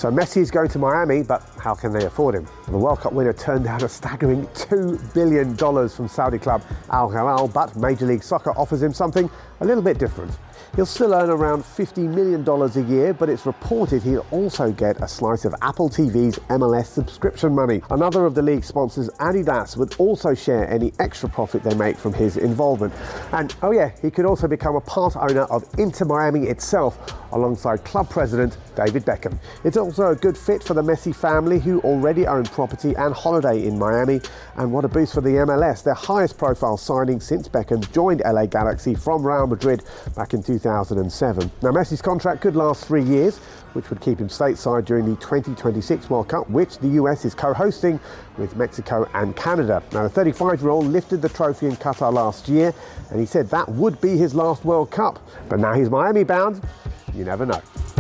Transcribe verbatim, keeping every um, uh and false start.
So Messi is going to Miami, but how can they afford him? The World Cup winner turned down a staggering two billion dollars from Saudi club Al Hilal, but Major League Soccer offers him something a little bit different. He'll still earn around fifty million dollars a year, but it's reported he'll also get a slice of Apple T V's M L S subscription money. Another of the league sponsors, Adidas, would also share any extra profit they make from his involvement. And, oh yeah, he could also become a part owner of Inter Miami itself, alongside club president David Beckham. It's also a good fit for the Messi family, who already own property and holiday in Miami. And what a boost for the M L S, their highest profile signing since Beckham joined L A Galaxy from Real Madrid back in two thousand seven. Now, Messi's contract could last three years, which would keep him stateside during the twenty twenty-six World Cup, which the U S is co-hosting with Mexico and Canada. Now, the thirty-five-year-old lifted the trophy in Qatar last year, and he said that would be his last World Cup. But now he's Miami bound. You never know.